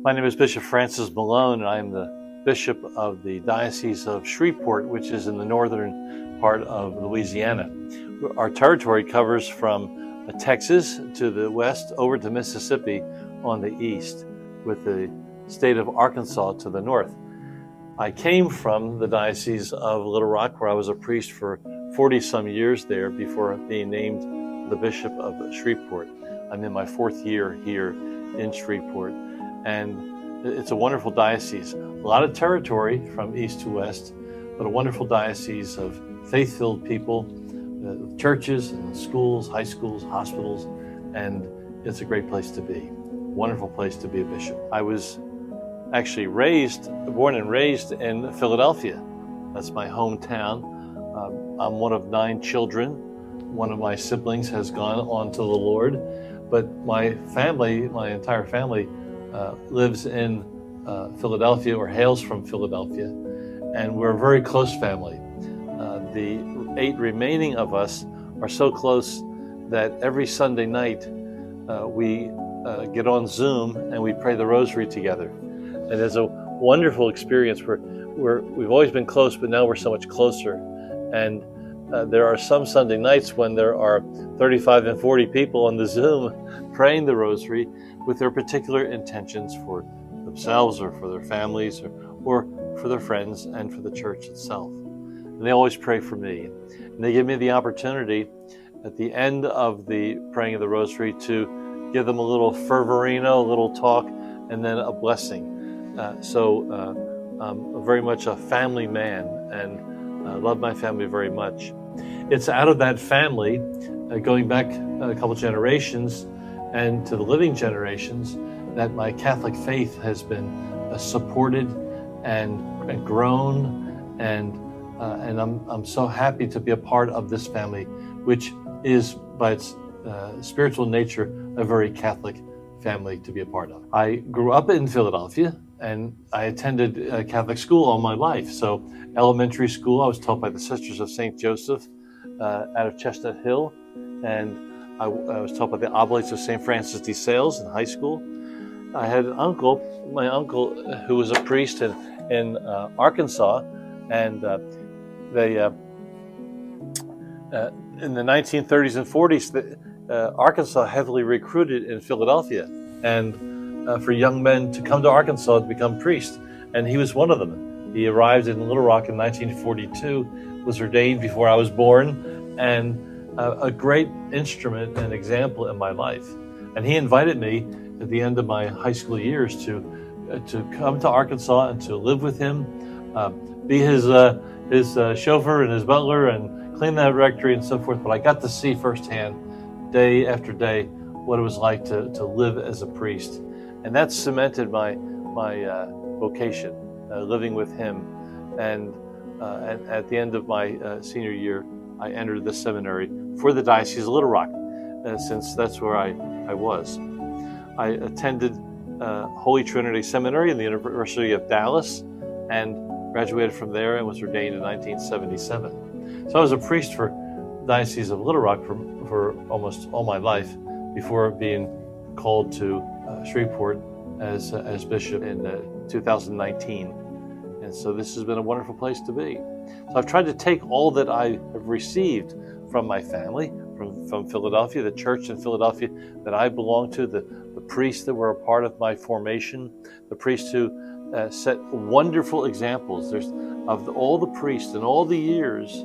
My name is Bishop Francis Malone, and I am the Bishop of the Diocese of Shreveport, which is in the northern part of Louisiana. Our territory covers from Texas to the west over to Mississippi on the east, with the state of Arkansas to the north. I came from the Diocese of Little Rock, where I was a priest for 40-some years there before being named the Bishop of Shreveport. I'm in my fourth year here in Shreveport, and it's a wonderful diocese. A lot of territory from east to west, but a wonderful diocese of faith-filled people, churches and schools, high schools, hospitals, and it's a great place to be. Wonderful place to be a bishop. I was actually born and raised in Philadelphia. That's my hometown. I'm one of 9 children. One of my siblings has gone on to the Lord, but my entire family lives in Philadelphia or hails from Philadelphia, and we're a very close family. The 8 remaining of us are so close that every Sunday night we get on Zoom and we pray the rosary together. And it's a wonderful experience where we've always been close, but now we're so much closer. And there are some Sunday nights when there are 35 and 40 people on the Zoom praying the rosary with their particular intentions for themselves or for their families or for their friends and for the church itself. And they always pray for me. And they give me the opportunity at the end of the praying of the rosary to give them a little fervorino, a little talk, and then a blessing. I'm very much a family man, and I love my family very much. It's out of that family, going back a couple generations and to the living generations, that my Catholic faith has been supported and grown, and I'm so happy to be a part of this family, which is by its spiritual nature a very Catholic family to be a part of. I grew up in Philadelphia, and I attended Catholic school all my life. So elementary school, I was taught by the Sisters of St. Joseph out of Chestnut Hill, and I was taught by the Oblates of St. Francis de Sales in high school. I had my uncle who was a priest in Arkansas, and they in the 1930s and 40s, Arkansas heavily recruited in Philadelphia, and for young men to come to Arkansas to become priests, and he was one of them. He arrived in Little Rock in 1942, was ordained before I was born, and a great instrument and example in my life. And he invited me at the end of my high school years to come to Arkansas and to live with him, be his chauffeur and his butler, and clean that rectory and so forth. But I got to see firsthand, day after day, what it was like to live as a priest. And that cemented my vocation, living with him. And at the end of my senior year, I entered the seminary for the Diocese of Little Rock, since that's where I was. I attended Holy Trinity Seminary in the University of Dallas and graduated from there and was ordained in 1977. So I was a priest for the Diocese of Little Rock for almost all my life before being called to Shreveport as bishop in 2019. And so this has been a wonderful place to be. So I've tried to take all that I have received from my family, from Philadelphia, the church in Philadelphia that I belong to, the priests that were a part of my formation, the priests who set wonderful examples. There's of all the priests and all the years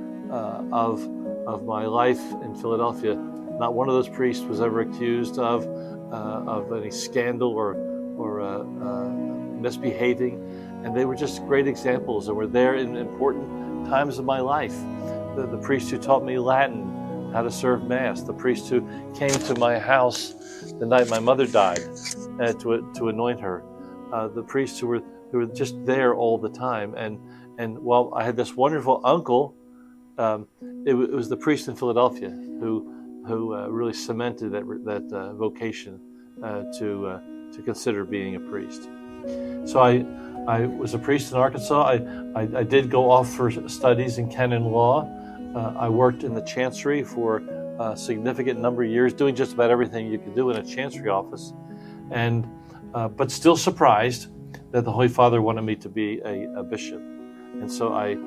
of my life in Philadelphia, not one of those priests was ever accused of any scandal or misbehaving, and they were just great examples and were there in important times of my life. The priest who taught me Latin, how to serve Mass, the priest who came to my house the night my mother died to anoint her, the priests who were just there all the time. And while I had this wonderful uncle, it was the priest in Philadelphia who really cemented that vocation to consider being a priest. So I was a priest in Arkansas. I did go off for studies in canon law. I worked in the chancery for a significant number of years, doing just about everything you could do in a chancery office. And but still surprised that the Holy Father wanted me to be a bishop. And so I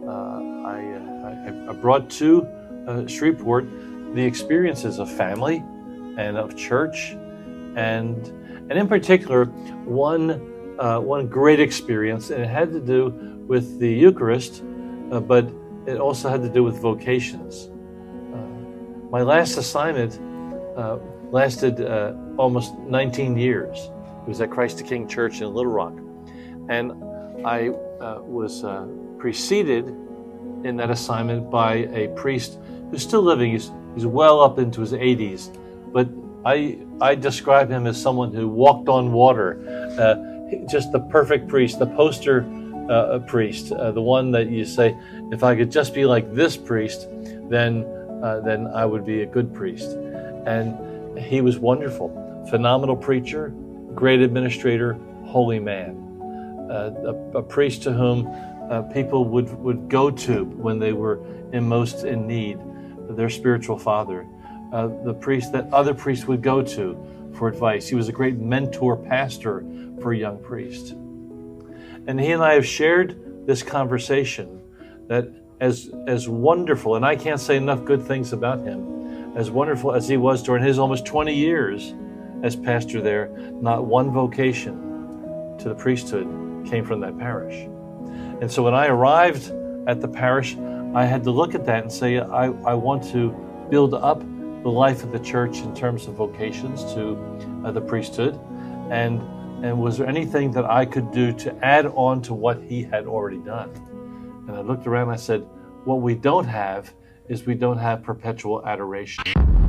brought to Shreveport the experiences of family and of church, and in particular one great experience, and it had to do with the Eucharist, but it also had to do with vocations. My last assignment lasted almost 19 years. It was at Christ the King Church in Little Rock, and I was preceded in that assignment by a priest who's still living. He's well up into his 80s, but I describe him as someone who walked on water, just the perfect priest, the poster priest, the one that you say, if I could just be like this priest, then I would be a good priest. And he was wonderful, phenomenal preacher, great administrator, holy man, a priest to whom people would go to when they were most in need, their spiritual father, the priest that other priests would go to for advice. He was a great mentor pastor for a young priest. And he and I have shared this conversation that as wonderful, and I can't say enough good things about him, as wonderful as he was during his almost 20 years as pastor there, not one vocation to the priesthood came from that parish. And so when I arrived at the parish, I had to look at that and say, I want to build up the life of the church in terms of vocations to the priesthood. And was there anything that I could do to add on to what he had already done? And I looked around and I said, what we don't have is we don't have perpetual adoration.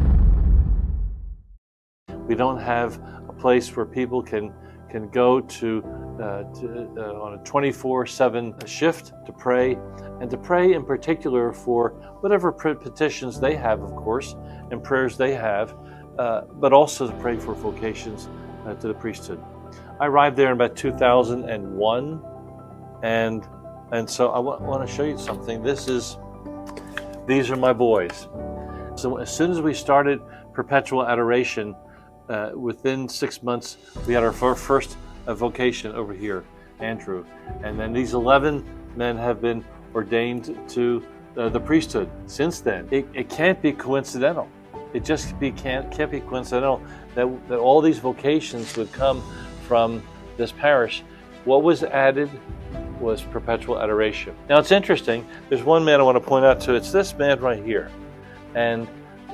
We don't have a place where people can go to on a 24/7 shift to pray, and to pray in particular for whatever petitions they have, of course, and prayers they have, but also to pray for vocations to the priesthood. I arrived there in about 2001, and so I want to show you something. These are my boys. So as soon as we started perpetual adoration, within 6 months, we had our first vocation over here, Andrew. And then these 11 men have been ordained to the priesthood since then. It can't be coincidental. It just can't be coincidental that all these vocations would come from this parish. What was added was perpetual adoration. Now it's interesting, there's one man I want to point out to. It's this man right here. And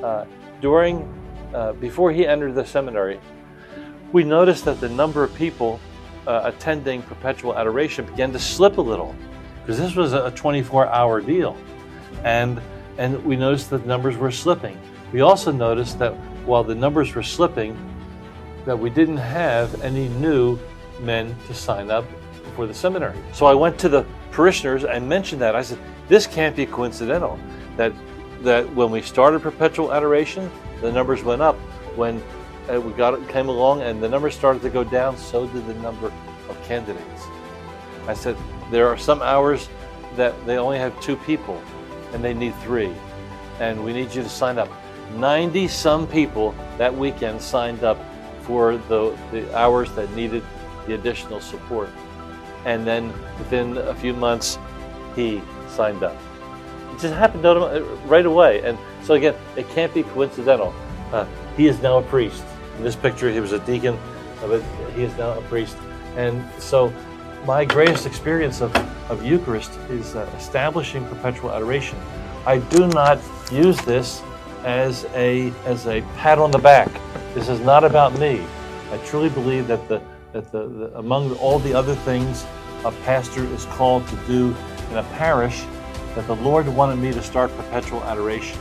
before he entered the seminary, we noticed that the number of people attending perpetual adoration began to slip a little, because this was a 24-hour deal. And we noticed that the numbers were slipping. We also noticed that while the numbers were slipping, that we didn't have any new men to sign up for the seminary. So I went to the parishioners and mentioned that. I said, this can't be coincidental, that when we started perpetual adoration, the numbers went up. When came along and the numbers started to go down, so did the number of candidates. I said, there are some hours that they only have 2 people and they need 3, and we need you to sign up. 90-some people that weekend signed up for the hours that needed the additional support. And then within a few months, he signed up. It just happened right away. And so again, it can't be coincidental. He is now a priest. In this picture, he was a deacon, but he is now a priest. And so my greatest experience of Eucharist is establishing perpetual adoration. I do not use this as a pat on the back. This is not about me. I truly believe that among all the other things a pastor is called to do in a parish, that the Lord wanted me to start perpetual adoration.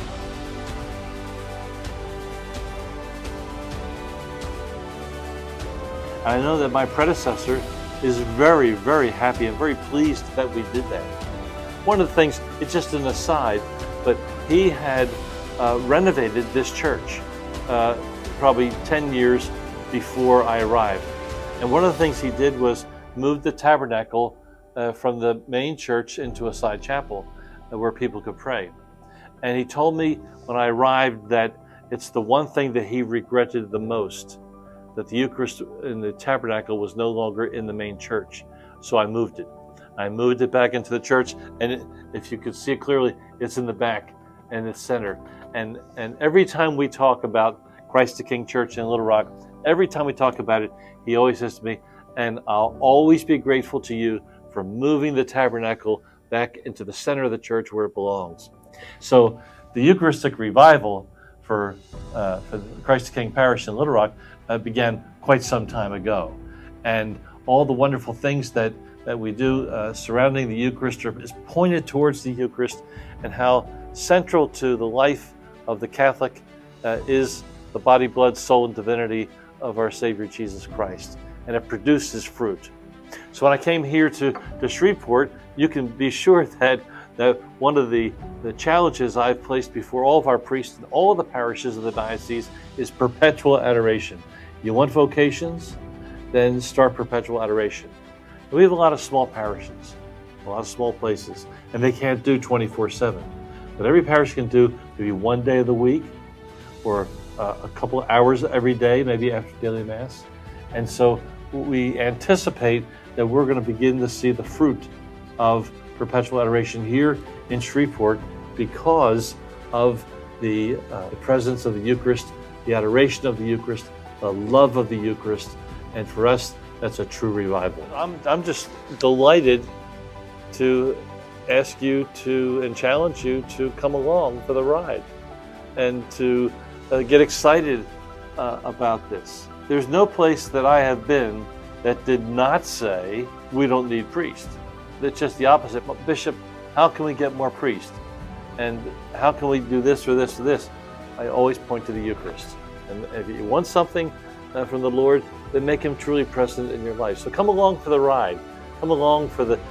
I know that my predecessor is very, very happy and very pleased that we did that. One of the things, it's just an aside, but he had renovated this church probably 10 years before I arrived. And one of the things he did was move the tabernacle from the main church into a side chapel where people could pray. And he told me when I arrived that it's the one thing that he regretted the most, that the Eucharist in the tabernacle was no longer in the main church. So I moved it. I moved it back into the church, and if you could see it clearly, it's in the back and the center. And every time we talk about Christ the King Church in Little Rock, every time we talk about it, he always says to me, and I'll always be grateful to you for moving the tabernacle back into the center of the church where it belongs. So the Eucharistic revival for the Christ the King Parish in Little Rock began quite some time ago. And all the wonderful things that we do surrounding the Eucharist is pointed towards the Eucharist, and how central to the life of the Catholic is the body, blood, soul, and divinity of our Savior Jesus Christ. And it produces fruit. So when I came here to Shreveport, you can be sure that one of the challenges I've placed before all of our priests in all of the parishes of the diocese is perpetual adoration. You want vocations? Then start perpetual adoration. And we have a lot of small parishes, a lot of small places, and they can't do 24/7. But every parish can do maybe one day of the week, or a couple of hours every day, maybe after daily Mass. And so we anticipate that we're going to begin to see the fruit of perpetual adoration here in Shreveport because of the presence of the Eucharist, the adoration of the Eucharist, the love of the Eucharist, and for us, that's a true revival. I'm just delighted to ask you to and challenge you to come along for the ride and to get excited about this. There's no place that I have been that did not say we don't need priests. It's just the opposite. But Bishop, how can we get more priests? And how can we do this or this or this? I always point to the Eucharist. And if you want something from the Lord, then make him truly present in your life. So come along for the ride. Come along for the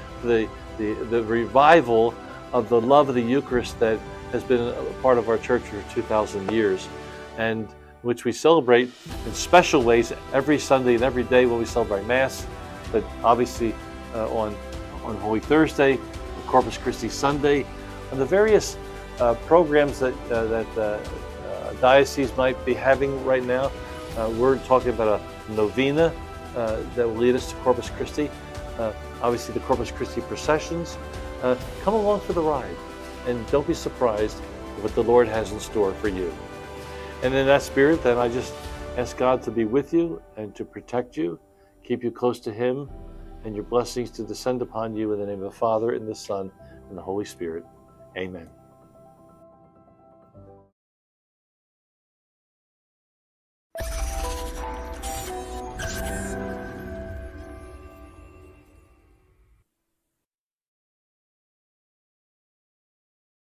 revival of the love of the Eucharist that has been a part of our church for 2,000 years, and which we celebrate in special ways every Sunday and every day when we celebrate Mass, but obviously on Holy Thursday, Corpus Christi Sunday, and the various programs that diocese might be having right now. We're talking about a novena that will lead us to Corpus Christi. Obviously the Corpus Christi processions. Come along for the ride, and don't be surprised at what the Lord has in store for you. And in that spirit, then I just ask God to be with you and to protect you, keep you close to him, and your blessings to descend upon you in the name of the Father, and the Son, and the Holy Spirit. Amen.